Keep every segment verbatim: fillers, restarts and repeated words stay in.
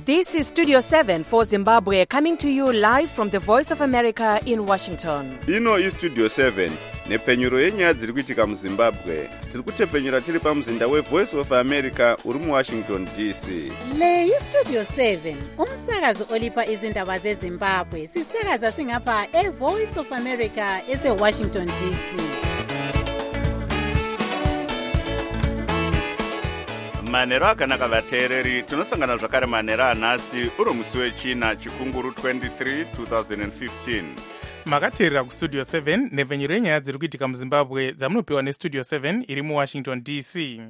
This is Studio seven for Zimbabwe, coming to you live from the Voice of America in Washington. Ino is Studio seven. Nepfenyuro yenyaya dziri kuitika muZimbabwe. Tiri kutepfenyura tiri pamuzinda weVoice of America uri muWashington D C. Le iStudio seven, umsakazo olipa izindaba zeZimbabwe. Sisakaza singapha eVoice of America eseWashington D C. Manero akanaka vateereri, tinosangana zvakare manero anhasi uri musi wechina chikunguru twenty-three twenty fifteen. Makateerera kuStudio seven nepfenyuro yenyaya dziri kuitika muZimbabwe dzamunopiwa neStudio seven iri muWashington D C.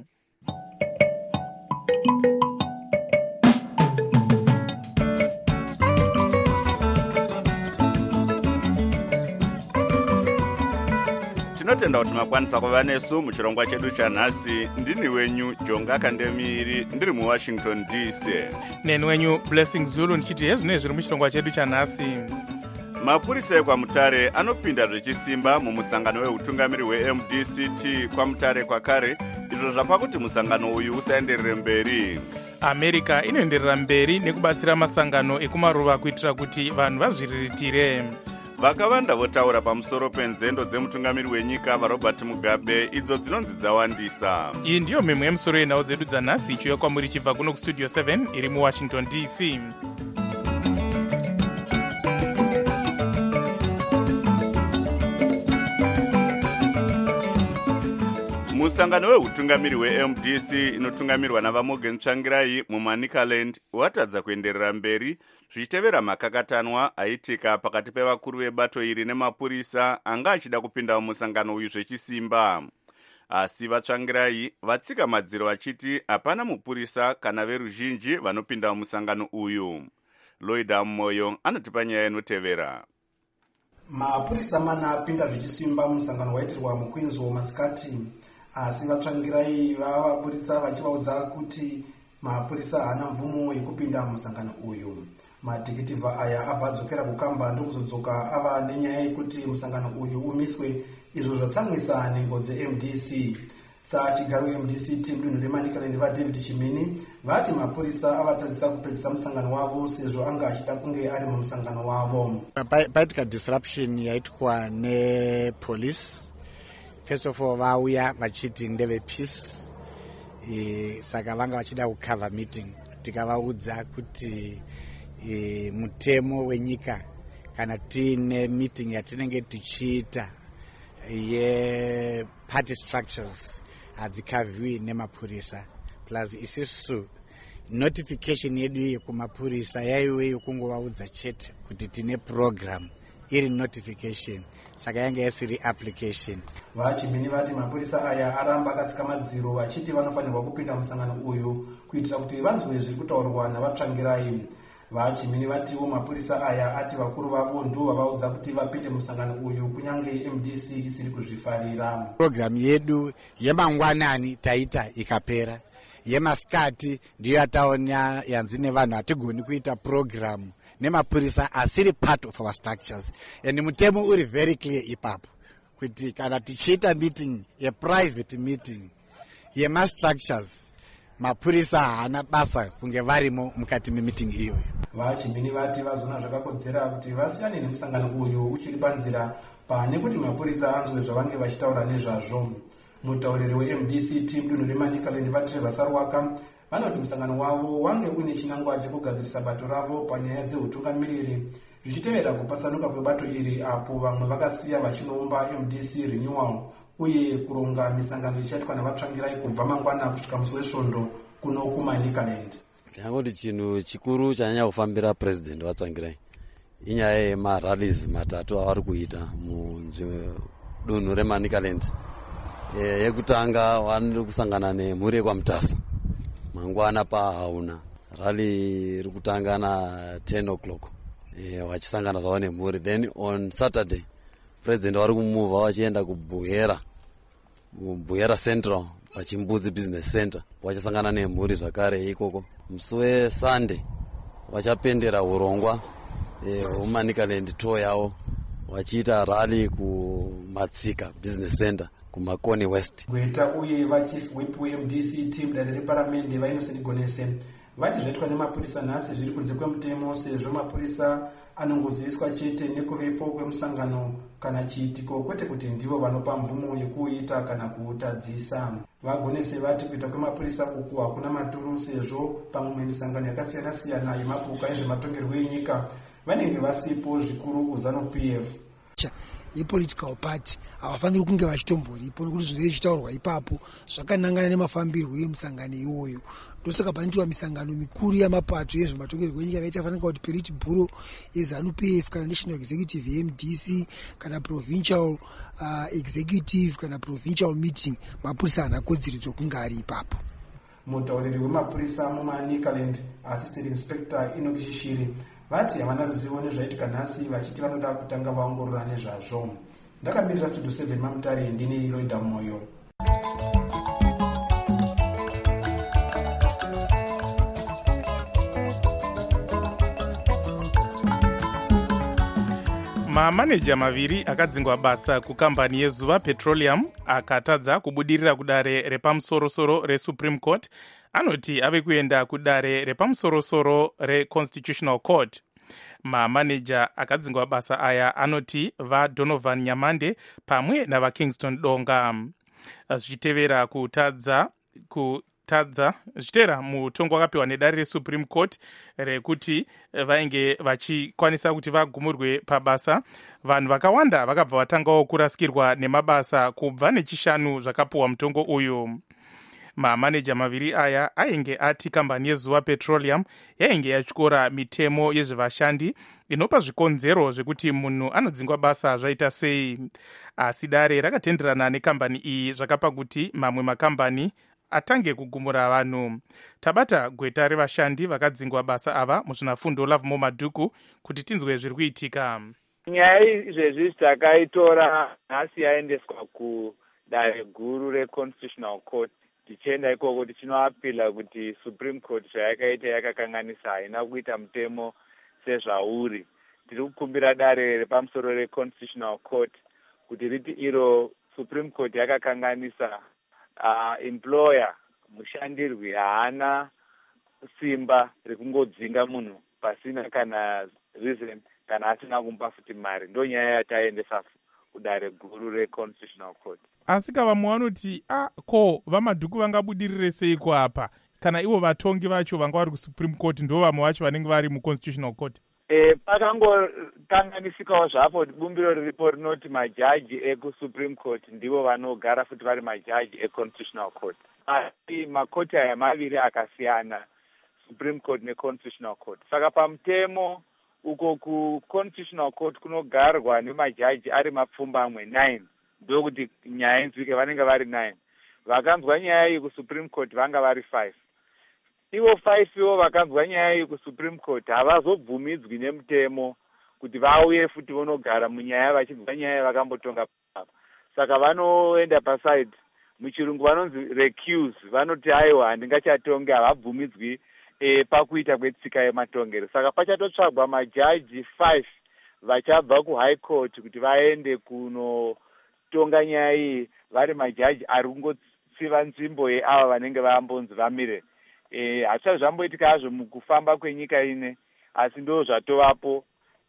Tinotenda kuti makwanisa kuva nesu muchirongwa chedu chanhasi. Ndini wenyu Jonga Kandemiri ndiri muWashington D C. Neni wenyu Blessing Zulu ndichiti hezvino zviri muchirongwa chedu chanhasi. Mapurisa ekwaMutare anopinda zvechisimba mumusangano weutungamiri weM D C T kwaMutare kwakare, izvo zvapa kuti musangano uyu usaenderere mberi. America inoenderera mberi nekubatsira masangano ekumaruva kuitira kuti vanhu vazviriritire. Vakawanda votaura pamusoro penzendo dzemutungamiri wenyika vaRobert Mugabe idzo dzinonzi dzawandisa. Iyi ndiyo mimwe yemusoro yenhau dzedu dzanhasi ichiuya kwamuri chibva kuno kuStudio seven iri muWashington D C. Musangano weutungamiri weM D C inotungamirwa navaMorgan Tsvangirai muManicaland watadza kuenderera mberi zvichitevera makakatanwa aitika pakati pevakuru vebato iri nemapurisa anga achida kupinda mumusangano uyu zvechisimba. Asi vaTsvangirai vatsika madziro vachiti hapana mupurisa kana veruzhinji vanopinda mumusangano uyu. Lloyd Moyo anotipa nyaya inotevera. Mapurisa mana apinda zvechisimba mumusangano waitirwa muQueensville masikati, asi vaTsvangirai vavaburitsa vachivaudza kuti mapurisa haana mvumo yekupinda mumusangano uyu. Madhikitivha aya abva adzokera kukamba ndokuzodzoka ava nenyaya yekuti musangano uyu umiswe, izvo zvatsamwisa nhengo dzeM D C. Sachigaro weM D C T mudunhu reManicaland vaDavid Chimini vati mapurisa avatadzisa kupedzisa musangano wavo sezvo anga achida kunge ari mumusangano wavo. Paitika disruption yaitwa nepolice. First of all, vauya vachiti ndeve peace, e, saka vanga vachida kucover meeting. Tikavaudza kuti e, mutemo wenyika kana tine meeting yatinenge tichiita ye party structures hadzikaviwi nemapurisa. Plus isusu notification yedu yekumapurisa yaiwe yokungovaudza chete kuti tine program iri notification, saka yange yasiri application. Vachimini vati mapurisa aya aramba akatsika madziro vachiti vanofanirwa kupinda musangano uyu kuitira kuti vanzwe zviri kutaurwa navaTsvangirai. Vachimini vatiwo mapurisa aya ati vakuru vavo ndo vavaudza kuti vapinde musangano uyu kunyange M D C isiri kuzvifarira. Program yedu yemangwanani taita ikapera, yemasikati ndiyo yataona yanzi nevanhu hatigoni kuita program nemapurisa asiri part of our structures. And mutemo uri very clear ipapo kuti kana tichiita meeting, a private meeting yema structures, mapurisa haana basa kunge varimo mukati memeeting iyoyo. Vachimini vati vazona zvakakodzera kuti vasiyane nemusangano uyu uchiri panzira pane kuti mapurisa anzwe zvavange vachitaura nezvazvo. Mutauriri weM D C T mudunhu reManicaland vaTrevor Sarwaka vanoti musangano wavo wange une chinangwa chekugadzirisa bato ravo panyaya dzeutungamiriri zvichitevera kupasanuka kwebato iri apo vamwe vakasiya vachinoumba M D C Renewal uye kuronga misangano ichaitwa navaTsvangirai kubva mangwana kusvika musi wesvondo kuno kuManicaland. Ndangoti chinhu chikuru chanyanya kufambira president vaTsvangirai inyaya yemarallies matatu avari kuita mudunhu reManicaland. Yekutanga vaniri kusangana nemhuri yekwaMutasa mangwana pahauna rally iri kutanga na ten o'clock e, vachisangana zvavo nemhuri. Then on Saturday president vari kumuva vachienda kuBuhera Buhera Central vachimbudzi business center vachisangana nemhuri zvakare ikoko. Musi weSunday vachapendera urongwa hweManicaland e, tour yavo vachiita rally kuMatsika business center kuMakoni West. Gweta uye vachief whip weM D C T mudare reparamende vaInnocent Gonese vati zvaitwa nemapurisa nhasi zviri kunze kwemutemo, sezvo mapurisa anongoziviswa chete nekuvepo kwemusangano kana chiitiko, kwete kuti ndivo vanopa mvumo yekuuita kana kuutadzisa. Vagonese vati kuita kwemapurisa uku hakuna maturu, sezvo pamwe misangano yakasiyana-siyana yemapoka ezvematongerwo enyika vanenge vasipo, zvikuru kuZANU P F. yepolitical party havafaniri kunge vachitomboripo nekuti zvinenge zvichitaurwa ipapo zvakanangana nemafambirwo emusangano iwoyo. Ndosaka panoitwa misangano mikuru yamapato ezvematongerwo enyika vaichafanira kuti Politburo yeZANU P F kana National Executive ye M D C kana Provincial uh, Executive kana Provincial Meeting, mapurisa haana kodzero dzokunge ari ipapo. Mutauriri wemapurisa muManicaland, Assistant Inspector Enoch Shishiri, vati havana ruzivo nezvaitika nhasi, vachiti vanoda kutanga vaongorora nezvazvo. Ndakamirira Studio seven Mamutare, ndini Loida Moyo. mamaneja maviri akadzingwa basa kukambani yeZuva Petroleum akatadza kubudirira kudare repamusorosoro reSupreme Court anoti ave kuenda kudare repamusorosoro reConstitutional Court. Mamaneja akadzingwa basa aya anoti vaDonovan Nyamande pamwe navaKingston Donga. Zvichitevera kutadza ku tadza zvichitera mutongo wakapiwa nedare reSupreme Court rekuti vainge vachikwanisa kuti vagumurwe pabasa, vanhu vakawanda vakabva vatangawo kurasikirwa nemabasa kubva nechishanu zvakapiwa mutongo uyu. Mamaneja maviri aya ainge ati kambani yeZuva Petroleum yainge yatyora mitemo yezvevashandi inopa zvikonzero zvekuti munhu anodzingwa basa zvaita sei, asi dare rakatenderana nekambani iyi zvakapa kuti mamwe makambani atange kugumura vanhu. Tabata gweta revashandi vakadzingwa basa ava muzvinafundo Lovemore Madhuku kuti tinzwe zviri kuitika. Nyaya izvezvi takaitora nhasi yaendeswa kudare guru reConstitutional Court. Tichienda ikoko tichinoapila kuti Supreme Court zvayakaita yakakanganisa, haina kuita mutemo sezvauri. Tiri kukumbira dare repamusoro reConstitutional Court kuti riti iro Supreme Court yakakanganisa. Uh, employer mushandirwi haana simba rekungodzinga munhu pasina kana reason kana asina kumpa futi mari. Ndo nyaya yataendesa kudare guru reConstitutional Court. Asi vamwe vanoti a ko vaMadhuku vangabudirire seiko apa kana ivo vatongi vacho vanga vari kuSupreme Court ndo vamwe vacho vanenge vari muConstitutional Court? E, pakangokanganisikawo zvapo bumbiro riripo rinoti majaji ekuSupreme Court ndivo vanogara futi vari majaji eConstitutional Court. Asi makoti aya maviri akasiyana, Supreme Court neConstitutional Court. Saka pamutemo uko kuConstitutional Court kunogarwa nemajaji ari mapfumbamwe nine, ndokuti nyaya inzwike vanenge vari nine. Vakanzwa nyaya iyi kuSupreme Court vanga vari five. Ivo five ivo vakanzwa nyaya iyi kuSupreme Court havazobvumidzwi nemutemo kuti vauye futi vonogara munyaya vachibva nyaya vakambotonga papa. Saka vanoenda paside, muchirungu vanonzi recuse, vanoti aiwa handingachatonge, havabvumidzwi e, pakuita kwetsika yematongero. Saka pachatotsvagwa majaji five vachabva kuHigh Court kuti vaende kunotonga nyaya iyi vari majaji ari kungotsiva nzvimbo yeava vanenge vambonzi vamire. E, hazvisati zvamboitika hazvo mukufamba kwenyika ine, asi ndo zvatovapo.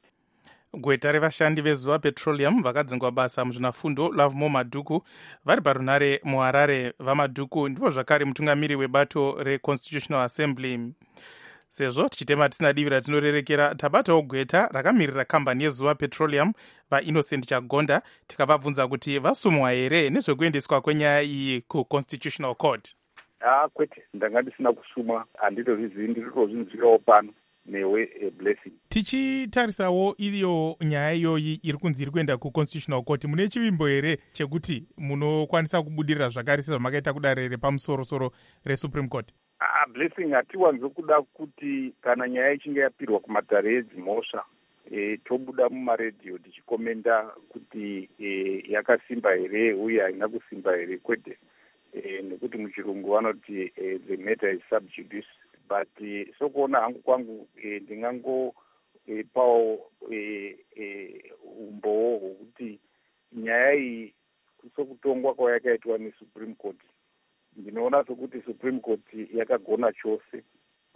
Gweta revashandi veZuva Petroleum vakadzingwa basa muzvinafundo Lovemore Madhuku vari parunare muHarare. VaMadhuku ndipo zvakare mutungamiri webato reConstitutional Assembly. Sezvo tichitema tisina divi ratinorerekera, tabatawo gweta rakamirira kambani yeZuva Petroleum vaInnocent Chagonda tikavabvunza kuti vasumwa here nezvekuendeswa kwenyaya iyi kuConstitutional Court. Ah, kwete, ndanga ndisina kusuma, handitozvizivi, ndirikuzvinzwirawo pano newe a blessing. Tichitarisawo iyo nyaya iyoyi iri kunzi iri kuenda kuConstitutional Court, mune chivimbo here chekuti munokwanisa kubudirira zvakare sezvamakaita kudare repamusorosoro reSupreme Court? Ah, blessing, hatiwanzo kuda kuti kana nyaya ichinge yapirwa kumatare edzimhosva e, tobuda mumaredhiyo tichikomenda kuti e, yakasimba here uye haina kusimba here, kwete. E, nekuti muchirungu vanoti e, the matter is sub judice, but e, sokuona hangu kwangu e, ndingango e, pawo e, e, umbowo hwokuti nyaya iyi sokutongwa kwayakaitwa neSupreme Court, ndinoona sokuti Supreme Court yakagona chose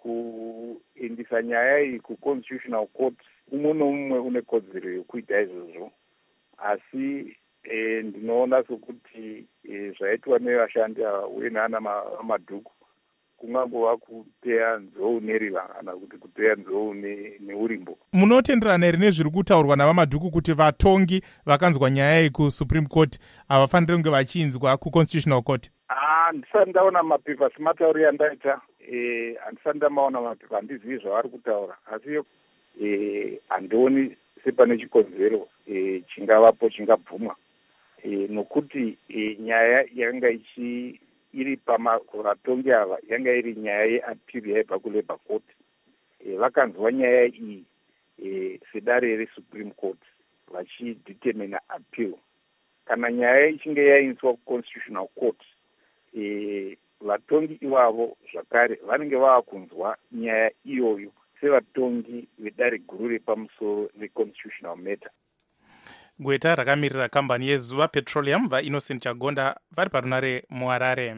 kuendisa nyaya iyi kuconstitutional court umwe nomumwe une kodzero yekuita izvozvo, asi e, ndinoona sokuti e, zvaitwa nevashandi uye naana madhuku kungangova kuteya nzou neriva kana kuti kuteya nzou neurimbo. Munotenderana here nezviri kutaurwa navamadhuku kuti vatongi vakanzwa nyaya iyi kusupreme court havafaniri kunge vachinzwa kuconstitutional court? Handisati ndaona mapepa sematauri andaita, e, handisati ndamaona mapepa, handizivi zvavari kutaura, asi e, handioni sepane chikonzero e, chingavapo chingabvumwa e, nokuti e, nyaya yakanga ichi iri pavatongi ava yanga iri nyaya yeappeal yaibva kulabour court. E, vakanzwa nyaya iyi e, sedare resupreme court vachidetermina appeal. Kana nyaya ichinge yaiswa kuconstitutional court, e, vatongi ivavo zvakare vanenge vava kunzwa nyaya iyoyo sevatongi vedare guru repamusoro reconstitutional matter. Gweta rakamirira kambani yezuva petroleum vaInnocent Chagonda vari parunare muHarare.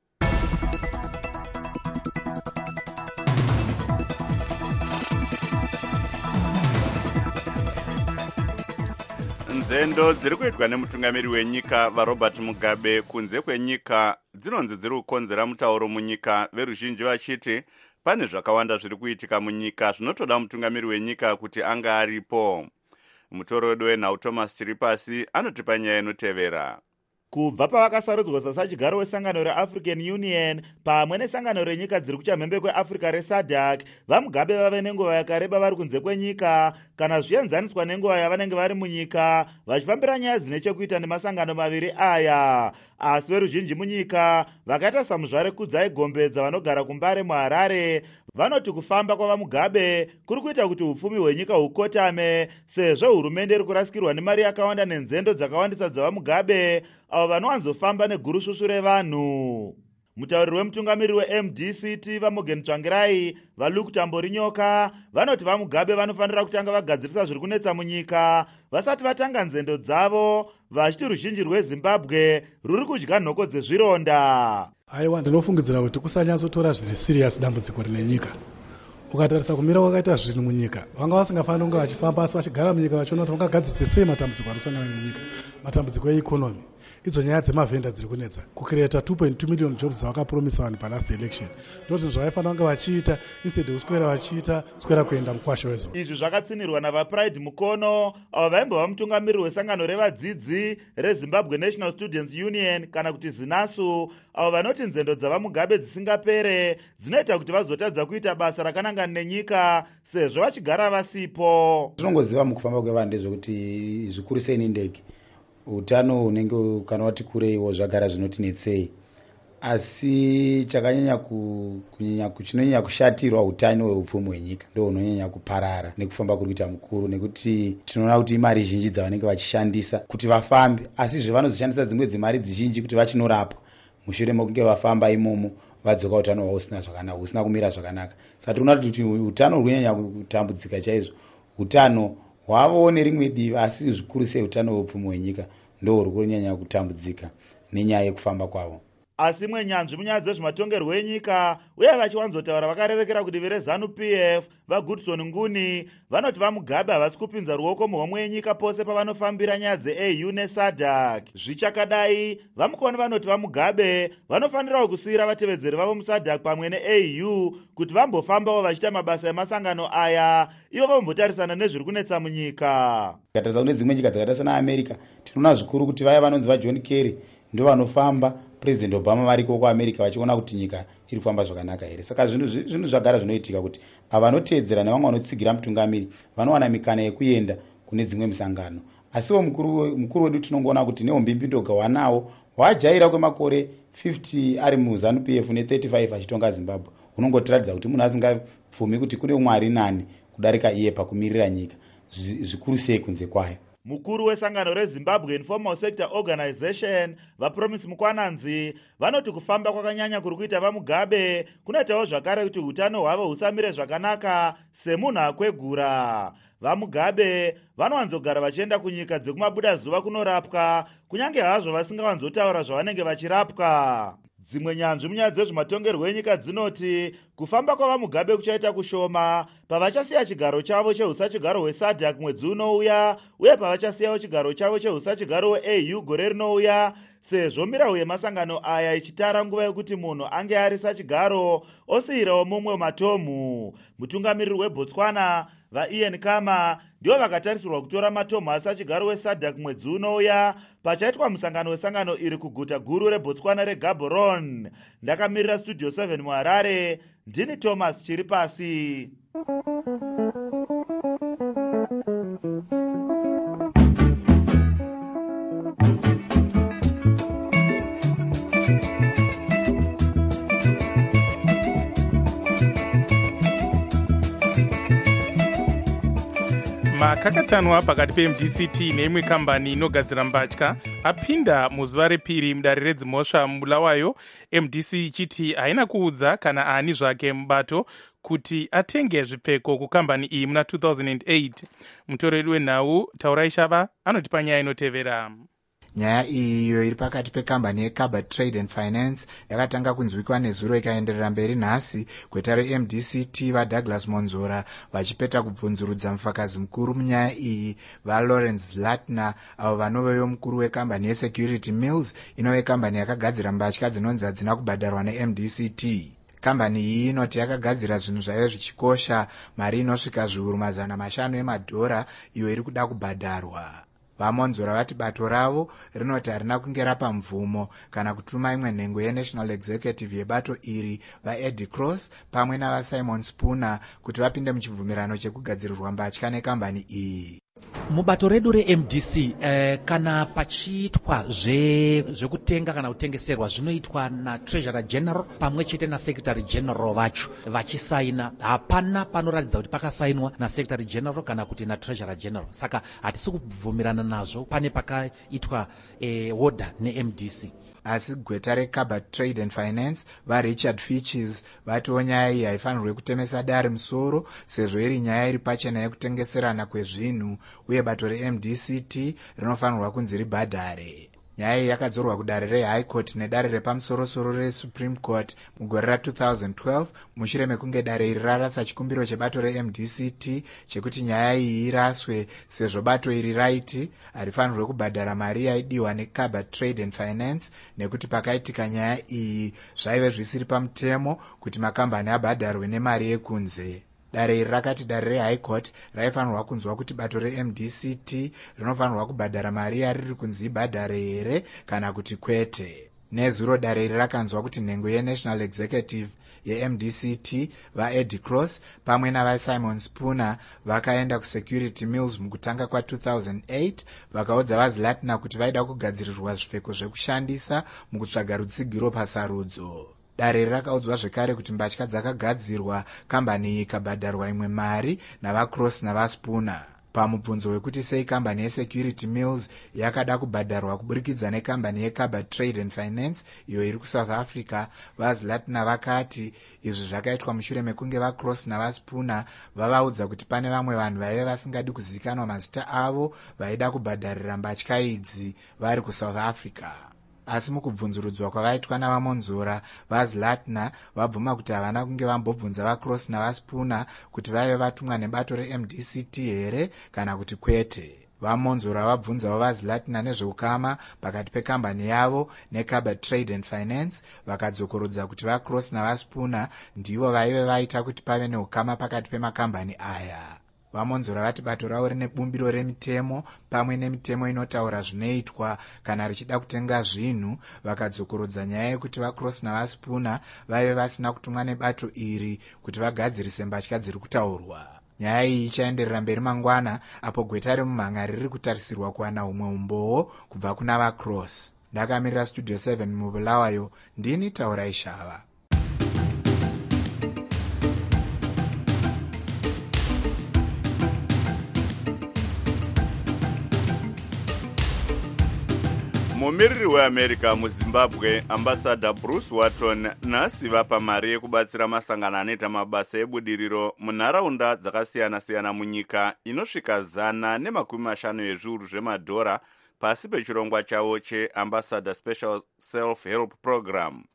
Nzendo dziri kuitwa nemutungamiri wenyika vaRobert Mugabe kunze kwenyika dzinonzi dziri kukonzera mutauro munyika, veruzhinji vachiti pane zvakawanda zviri kuitika munyika zvinotoda mutungamiri wenyika kuti anga aripo. Mutoro wedu wenhau Thomas Chiripasi anotipa nyaya inotevera. Kubva pavakasarudzwa sasachigaro wesangano reAfrican Union pamwe nesangano renyika dziri kuchamhembe kweAfrica reSADC, vaMugabe vave nenguva yakareba vari kunze kwenyika kana zvienzaniswa nenguva yavanenge vari munyika vachifambira nyaya dzine chekuita nemasangano maviri aya. Asi veruzhinji munyika vakaita samuzvare Kudzai Gombedza vanogara kuMbare muHarare vanoti kufamba kwavaMugabe kuri kuita kuti upfumi hwenyika hukotame, sezvo hurumende iri kurasikirwa nemari yakawanda nenzendo dzakawandisa dzavaMugabe avo vanowanzofamba negurususu revanhu. Mutauriri wemutungamiri weM D C T vaMorgan Tsvangirai vaLuke Tamborinyoka vanoti vaMugabe vanofanira kutanga vagadzirisa zviri kunetsa munyika vasati vatanga nzendo dzavo, vachiti ruzhinji rweZimbabwe ruri kudya nhoko dzezvironda. Aiwa, ndinofungidzira kuti kusanyatsotora zviri serious dambudziko rine nyika. Ukatarisa kumira kwakaita zvinhu munyika, vanga vasingafaniri kunge vachifamba asi vachigara munyika vachiona kuti vangagadzirisa sei matambudziko anosangana nenyika, matambudziko eikonomi. Idzo nyaya dzemavhenda dziri kunetsa kucreata two point two million jobs dzavakapromisa vanhu palast election. Ndozvinhu zvavaifanira kunge vachiita instead yekuswera vachiita swera kuenda mukwasha wezuva. Izvi zvakatsinirwa navaPride Mukono avo vaimbova mutungamiriri wesangano revadzidzi reZimbabwe National Students Union kana kuti ZINASU, avo vanoti nzendo dzavaMugabe dzisingapere dzinoita kuti vazotadza kuita basa rakanangana nenyika sezvo vachigara vasipo. Tinongoziva mukufamba kwevanhu ndezvekuti zvikuru sei nendege utano unenge kana wati kureiwo zvagara zvinotinetsei, asi chakanyanya kunyanya chinonyanya kushatirwa utano hweupfumi hwenyika ndo unonyanya kuparara nekufamba kuri kuita mukuru, nekuti tinoona kuti imari zhinji dzavanenge vachishandisa kuti vafambe, asi zvevanozoshandisa dzimwe dzimari dzizhinji kuti vachinorapwa mushure mekunge vafamba imomo vadzoka utano hwavo usina zvakanaka, usina kumira zvakanaka. Saka tinoona kuti utano hunyanya kutambudzika chaizvo, utano hwavo nerimwe divi, asi zvikuru sei utano hweupfumi hwenyika ndo huri kunyanya kutambudzika nenyaya yekufamba kwavo. Asi mwe nyanzvi munyaya dzezvematongerwo enyika uye vachiwanzotaura vakarerekera kuti vereZANU P F vaGoodson Nguni vanoti vaMugabe havasi kupinza ruoko muhomwe yenyika pose pavanofambira nyaya dzeA U neSADC. Zvichakadai vamukoni vanoti vaMugabe vanofanirawo kusiyira vatevedzeri vavo muSADC pamwe neA U kuti vambofambawo vachiita mabasa emasangano aya ivo vambotarisana nezviri kunetsa munyika. Katarisa kune dzimwe nyika dzakaita sana America tinoona zvikuru kuti vaya vanonzi vaJohn Kerry ndo vanofamba, President Obama variko kuAmerica vachiona kuti nyika iri kufamba zvakanaka here. Saka zvinhu zvinhu zvagara zvinoitika kuti ava vanoteedzera nevamwe vanotsigira mutungamiri vanowana mikana yekuenda kune dzimwe misangano. Asiwo mukuru mukuru wedu tinongoona kuti neumbimbindoga wanawo wajaira kwemakore fifty ari muZANU P F ne thirty-five achitonga Zimbabwe, unongotiradza kuti munhu asingapfumi kuti kune umwe ari nani kudarika iye pakumirira nyika zvikuru sei kunze kwayo. Mukuru wesangano reZimbabwe Informal Sector Organization vaPromise Mukwananzi vanoti kufamba kwakanyanya kuri kuita vaMugabe kunoitawo zvakare kuti utano hwavo husamire zvakanaka semunhu akwegura. VaMugabe vanowanzogara vachienda kunyika dzekumabuda zuva kunorapwa kunyange hazvo vasingawanzotaura zvavanenge vachirapwa. Dzimwe nyanzvi munyaya dzezvematongerwo enyika dzinoti kufamba kwavamugabe kuchaita kushoma pavachasiya chigaro chavo cheusachigaro hwesadhak mwedzi unouya uye pavachasiyawo chigaro chavo cheusachigaro weA U gore rinouya, sezvo mirau yemasangano aya ichitara nguva yekuti munhu ange ari sachigaro osiyirawo mumwe matomu. Mutungamiriri weBotswana vaIan Khama ndivo vakatarisirwa kutora matomu asachigaro wesadhak mwedzi unouya pachaitwa musangano wesangano iri kuguta guru reBotswana reGaborone. Ndakamirira Studio seven muHarare, ndini Thomas Chiripasi. Makakatanwa pakati pe M D C T neimwe kambani inogadzira mbatya apinda muzuva repiri mudare redzimhosva mubulawayo, M D C ichiti haina kuudza kana ani zvake mubato kuti atenge zvipfeko kukambani iyi muna two thousand eight. Mutoreri wenhau Taurai Shava anotipa nyaya inotevera. Nyaya iyo iri pakati pekambani yeKaba Trade and Finance yakatanga kunzwikwa nezuro ikaenderera mberi nhasi, gweta reM D C T vaDouglas Monzora vachipeta kubvunzurudza mufakazi mukuru munyaya iyi vaLawrence Zlatner, avo vanovewo mukuru wekambani yeSecurity Mills, inove kambani yakagadzira mbatya dzinonzi hadzina kubhadharwa neM D C T. Kambani iyi inoti yakagadzira zvinhu zvaive zvichikosha mari inosvika zviuru mazana mashanu emadhora iyo iri kuda kubhadharwa. VaMonzora vati bato ravo rinoti harina kunge rapa mvumo kana kutuma imwe nhengo yeNational Executive yebato iri vaEddie Cross pamwe navaSimon Spooner kuti vapinde muchibvumirano chekugadzirirwa mbatya nekambani iyi. Mubato redu reM D C eh, kana pachiitwa zvekutenga kana kutengeserwa zvinoitwa na Treasurer General pamwe chete na Secretary General vacho vachisaina. Hapana panoratidza kuti pakasainwa na Secretary General kana kuti na Treasurer General, saka hatisi kubvumirana nazvo pane pakaitwa eh, order neM D C. Asi gweta reKaba Trade and Finance vaRichard Fitches vatiwo nyaya iyi haifanirwe kutemesa dare musoro sezvo iri nyaya iri pachena yekutengeserana kwezvinhu uye bato reM D C T rinofanirwa kunzi ribhadhare. Nyaya iyi yakadzorwa kudare reHigh Court nedare repamusorosoro reSupreme Court mugore ra two thousand twelve mushure mekunge dare iri rarasa chikumbiro chebato reM D C T chekuti nyaya iyi iraswe sezvo bato iri raiti harifanirwe kubhadhara mari yaidiwa neKaba Trade and Finance nekuti pakaitika nyaya iyi zvaive zvisiri pamutemo kuti makambani abhadharwe nemari yekunze. Dare iri rakati dare reHigh Court raifanirwa kunzwa kuti bato reM D C T rinofanirwa kubhadhara mari yariri kunzi ibhadhare here kana kuti kwete. Nezuro dare iri rakanzwa kuti nhengo yeNational Executive yeM D C T vaEddie Cross pamwe navaSimon Spooner vakaenda kuSecurity Mills mukutanga kwa two thousand eight vakaudza vaZlatner kuti vaida kugadzirirwa zvipfeko zvekushandisa mukutsvaga rutsigiro pasarudzo. Dare rakaudzwa zvekare kuti mbatya dzakagadzirwa kambani iyi ikabhadharwa imwe mari navaCross navaSpooner. Pamubvunzo wekuti sei kambani yeSecurity Mills yakada kubhadharwa kuburikidza nekambani yeKaba Trade and Finance iyo iri kuSouth Africa, vaZlatner vakati izvi zvakaitwa mushure mekunge vaCross navaSpooner vavaudza kuti pane vamwe vanhu vaive vasingadi kuzivikanwa mazita avo vaida kubhadharira mbatya idzi vari kuSouth Africa. Asi mukubvunzurudzwa kwavaitwa navaMonzora, vaZlatner vabvuma kuti havana kunge vambobvunza vaCross navaSpooner kuti vaive vatumwa nebato reM D C T here kana kuti kwete. VaMonzora vabvunzawo vaZlatner nezveukama pakati pekambani yavo neKaba Trade and Finance vakadzokorodza kuti vaCross navaSpooner ndivo vaive vaita kuti pave neukama pakati pemakambani aya. VaMonzora vati bato ravo rine bumbiro remitemo pamwe nemitemo inotaura zvinoitwa kana richida kutenga zvinhu, vakadzokorodza nyaya yekuti vaCross navaSpooner vaive vasina kutumwa nebato iri kuti vagadzirise mbatya dziri kutaurwa. Nyaya iyi ichaenderera mberi mangwana apo gweta remumhanga riri kutarisirwa kuwana humwe umboo kubva kuna vaCross. Ndakamirira Studio seven mubulawayo, ndini Taurai Shava. Mumiriri weAmerica muZimbabwe ambassador Bruce Watton nhasi vapa mari yekubatsira masangano anoita mabasa ebudiriro munharaunda dzakasiyana-siyana munyika inosvika zana nemakumi mashanu ezviuru zvemadhora pasi pechirongwa chavo cheambassador special self-help program.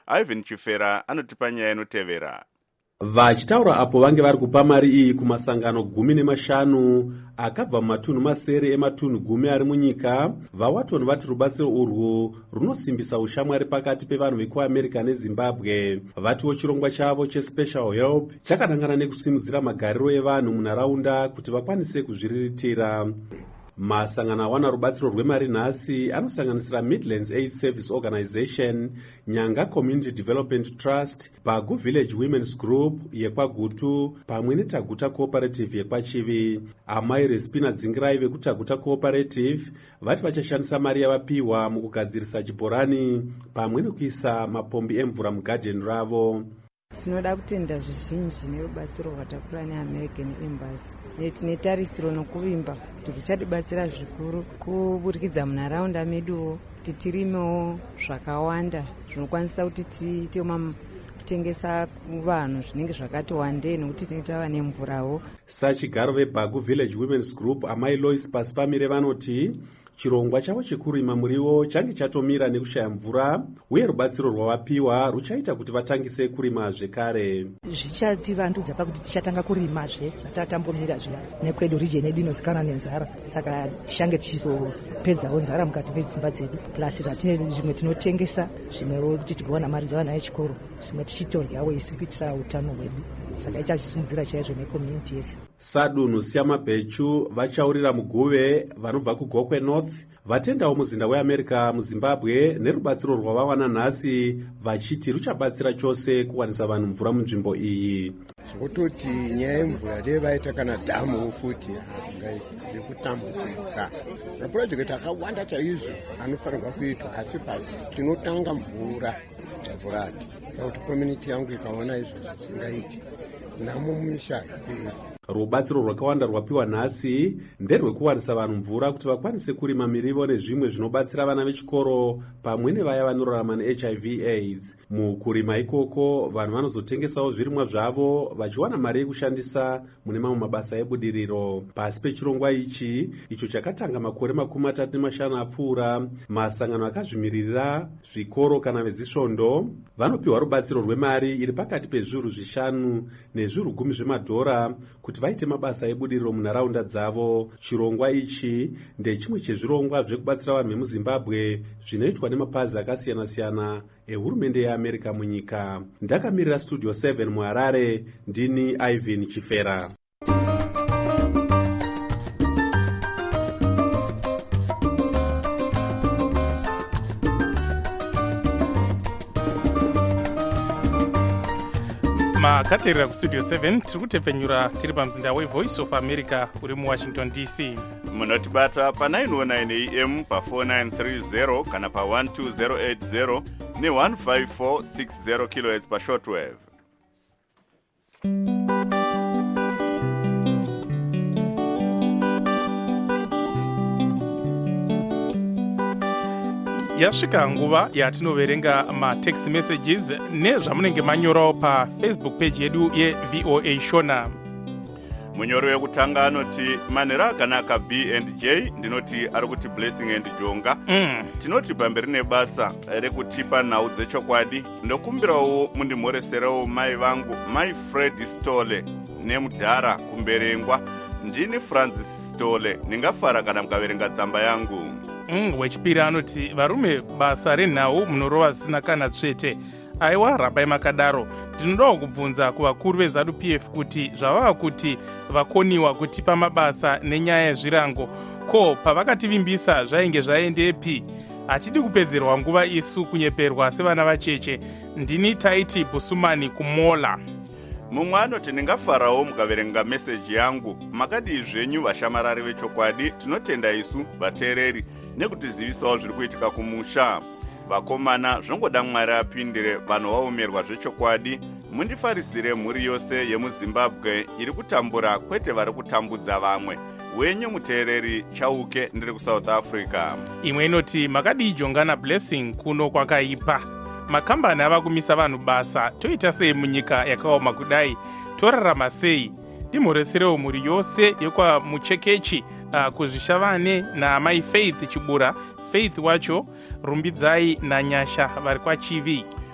Ivan Chifera anotipa nyaya inotevera. Vachitaura apo vange vari kupa mari iyi kumasangano gumi nemashanu akabva mumatunhu masere ematunhu gumi ari munyika, vawaton vati rubatsiro urwu runosimbisa ushamwari pakati pevanhu vekuamerica nezimbabwe. Vatiwo chirongwa chavo chespecial help chakadangana nekusimudzira magariro evanhu munharaunda kuti vakwanise kuzviriritira. Masangano awana rubatsiro rwemari nhasi anosanganisira Midlands Aid Service Organization, Nyanga Community Development Trust, Bagu Village Women's Group yekwagutu pamwe neTaguta Cooperative yekwachivi. Amai Respina Dzingirai vekutaguta Cooperative vati vachashandisa mari yavapiwa mukugadzirisa chibhorani pamwe nekuisa mapombi emvura mugadheni ravo. Sinoda kutenda zvizhinji nerubatsiro rwatakura neAmerican Embassy. Tine tarisiro nokuvimba kuti ruchatibatsira zvikuru kuburikidza munharaunda meduwo kuti tirimewo zvakawanda zvinokwanisa kuti tiite kutengesa kuvanhu zvinenge zvakati wandei nekuti tinenge tava nemvurawo. Sachigaro veBagu Village Women's Group Amai Lois Pasipamire vanoti chirongwa chavo chekurima muriwo change chatomira nekushaya mvura uye rubatsiro rwavapiwa ruchaita kuti vatangise kurima zvekare. Zvichativandudza pakuti tichatanga kurimazve zvatatambomira zviya nekwedu rijeni yedu inozikanwa nenzara, saka tichange tichizopedzawo nzara mukati medzimba dzedu, plus zvatine zvimwe tinotengesa, zvimwewo kuti tigowana mari dzavana vechikoro, zvimwe tichitoryawo isi kuitira utano hwedu, saka ichachisimudzira chaizvo necommunity yese. Sadunhu Siamabhechu vachaurira muguve vanobva kuGokwe North vatendawo muzinda weAmerica muZimbabwe nerubatsiro rwavawana nhasi vachiti ruchabatsira chose kuwanisa vanhu mvura munzvimbo iyi. Zvokutoti nyaya yemvura devaita kana dhamu futi tiri kutambudzika. Mapurojekiti akawanda chaizvo anofanirwa kuitwa, asi tinotanga mvura mvurati kuti community yangu ikaona izvo zvisingaiti namo mumisha iperi. Rubatsiro rwakawanda rwapiwa nhasi nderwekuwanisa vanhu mvura kuti vakwanise kurima mirivo nezvimwe zvinobatsira vana vechikoro pamwe nevaya vanorarama neH I V AIDS. Mukurima ikoko vanhu vanozotengesawo zvirimwa zvavo vachiwana mari yekushandisa mune mamwe mabasa ebudiriro. Pasi pechirongwa ichi icho chakatanga makore makumi matatu nemashanu apfuura, masangano akazvimirira zvikoro kana vedzisvondo vanopiwa rubatsiro rwemari iri pakati pezviuru zvishanu nezviuru gumi zvemadhora kuti vaite mabasa ebudiriro munharaunda dzavo. Chirongwa ichi ndechimwe chezvirongwa zvekubatsira vanhu vemuZimbabwe zvinoitwa nemapazi akasiyana-siyana ehurumende yeAmerica munyika. Ndakamirira Studio seven muHarare, ndini Ivan Chifera. makateerera kustudio seven tiri kutepfenyura tiri pamzinda wevoice of America uri muWashington D C. Munotibata pa nine oh nine A M pa four nine three zero kana pa one two zero eight zero ne one five four six zero kilohertz pa shortwave. Yasvika nguva yatinoverenga matext messages nezvamunenge manyorawo pa Facebook page yedu yeV O A Shona. Munyoro wekutanga anoti manera akanaka B and J, ndinoti ari kuti Blessing and Jonga. Mm. Tinoti pamberi nebasa rekutipa nhau dzechokwadi, ndokumbirawo mundimhoreserawo mai vangu mai Fred Stole nemudhara kumberengwa. Ndini Francis Stole, ningafara kana mukaverenga tsamba yangu. Mm, wechipiri anoti varume basa renhau munorova zvisina kana tsvete. Aiwa rabai makadaro, ndinodawo kubvunza kuvakuru veZANU P F kuti zvavava kuti vakoniwa kutipa mabasa nenyaya yezvirango, ko pavakativimbisa zvainge zvaendepi? Hatidi kupedzerwa nguva isu kunyeperwa sevana vacheche. Ndini Taiti Busumani kuMola. Mumwe anoti ndingafarawo mukaverenga meseji yangu. Makadi zvenyu vashamarari vechokwadi, tinotenda isu vateereri nekutizivisawo zviri kuitika kumusha. Vakomana zvongoda Mwari apindire vanhu vaomerwa zvechokwadi. Mundifarisire mhuri yose yemuZimbabwe iri kutambura kwete vari kutambudza vamwe. Wenyu muteereri Chauke ndiri kuSouth Africa. Imwe inoti makadi Jongana Blessing kuno kwakaipa. Makambani ava kumisa vanhu basa, toita sei munyika yakaoma kudai, torarama sei? Ndimhoreserewo mhuri yose yekwa Muchekechi, uh, kuzvishavane naamai Faith Chibura, Faith wacho rumbidzai nanyasha vari kwachivi.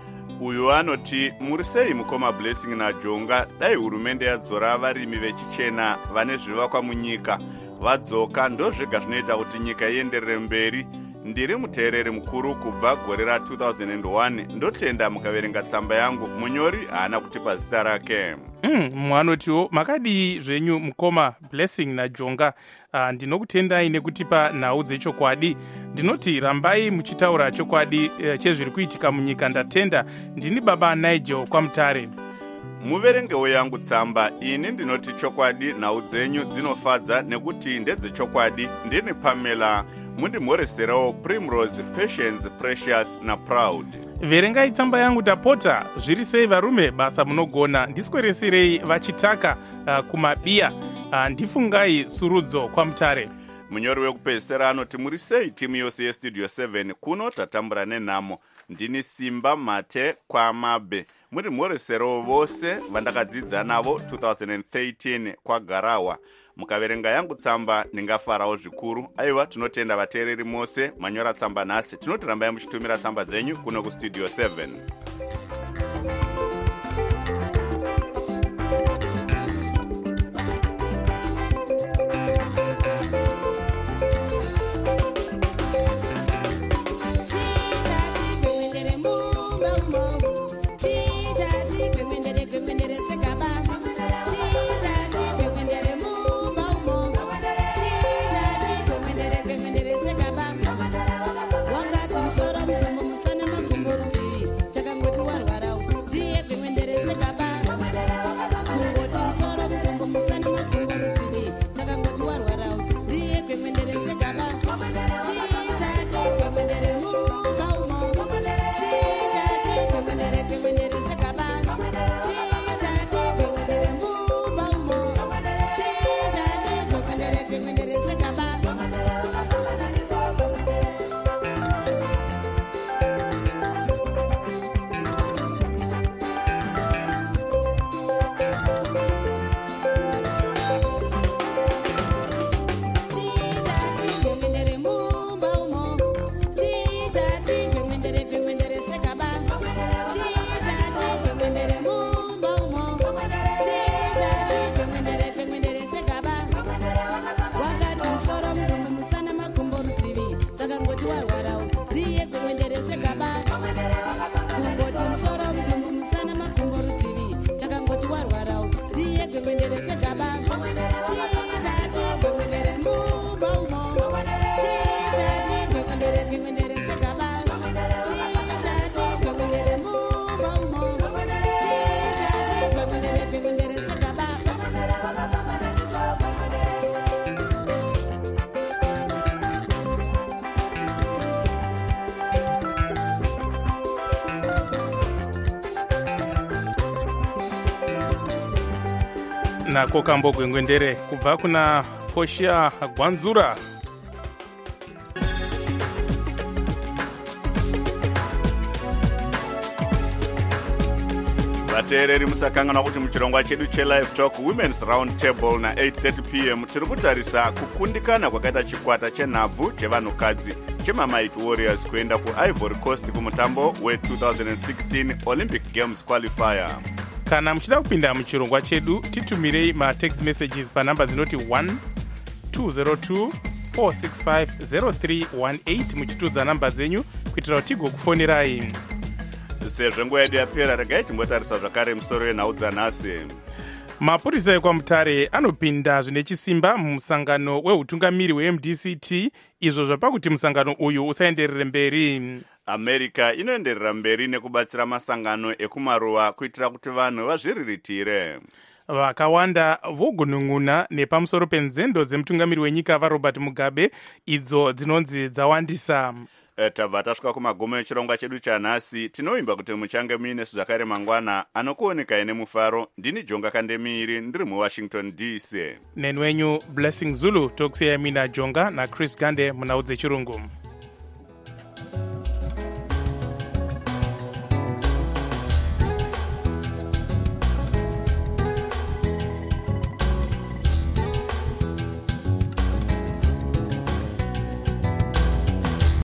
uyu anoti muri sei mukoma Blessing naJonga dai hurumende yadzora varimi vechichena vane zvivakwa munyika vadzoka ndozvega zvinoita kuti nyika ienderere mberi. Ndiri muteereri mukuru kubva gore ra two thousand one ndotenda mukaverenga tsamba yangu munyori haana kutipa zita rake. Mm, mwanotiwo makadi zvenyu mukoma Blessing naJonga. Uh, ndinokutendai nekutipa nhau dzechokwadi. Ndinoti rambai muchitaura chokwadi uh, chezviri kuitika munyika. Ndatenda ndini baba Nigel kwamutare. Muverengewo yangu tsamba ini ndinoti chokwadi nhau dzenyu dzinofadza nekuti ndedzechokwadi. Ndini Pamela mundimhoreserawo Primrose, Patience, Precious na Proud. Verengai tsamba yangu tapota. Zviri sei varume basa munogona ndiswereserei vachitaka uh, kumabiya uh, ndifungai surudzo kwamutare. Munyori wekupedzisira anoti muri sei timu yose yestudio seven kuno tatambura nenhamo. Ndini Simba Mate kwamabe muri mhoresero vose vandakadzidza navo two thousand thirteen kwagarawa. Mukaverenga yangu tsamba ndingafarawo zvikuru. Aiwa tinotenda vateereri mose manyora tsamba nhasi. Tinotirambai muchitumira tsamba dzenyu kuno kustudio seven. nako kambogwengwendere kubva kuna Koshia Gwanzura. vateereri musakangana kuti muchirongwa chedu chelive talk women's round table na eight thirty p m tiri kutarisa kukundikana kwakaita chikwata chenhabvu chevanhukadzi chemamighty warriors kuenda kuivory coast kumutambo we two thousand sixteen olympic games qualifier. Kana muchida kupinda muchirongwa chedu titumirei matext messages panhamba dzinoti one two zero two four six five zero three one eight muchitudza namba dzenyu kuitira kuti tigokufonirai. Sezvo nguva yedu yapera regai timbotarisa zvakare musoro wenhau dzanhasi. Mapurisa ekwamutare anopinda zvine chisimba mumusangano weutungamiri we M D C T, izvo zvapa kuti musangano uyu usaenderere mberi. America inoenderera mberi nekubatsira masangano ekumaruwa kuitira kuti vanhu vazviriritire. Vakawanda vogunun'una nepamusoro penzendo dzemutungamiri wenyika vaRobert Mugabe idzo dzinonzi dzawandisa. Tabva tasvika kumagumo echirongwa chedu chanhasi. Tinoimba kuti muchange muine zvakare mangwana anokuonekai nemufaro. Ndini Jonga Kandemiri ndiri muWashington D C. Nenwenyu Blessing Zulu tokusiyai mina Jonga na Chris Gande munhau dzechirungu.